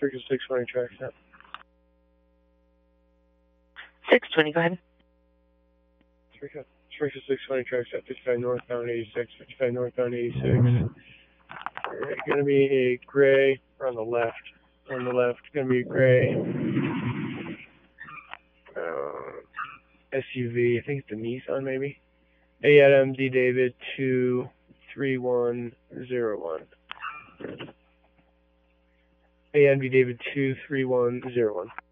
620 tracks now. 620, go ahead. 620 tracks at 55 northbound 86, 55 northbound 86. Going to be a gray on the left. On the left, going to be a gray SUV. I think it's a Nissan, maybe. AMD David 23101. AMD David 23101.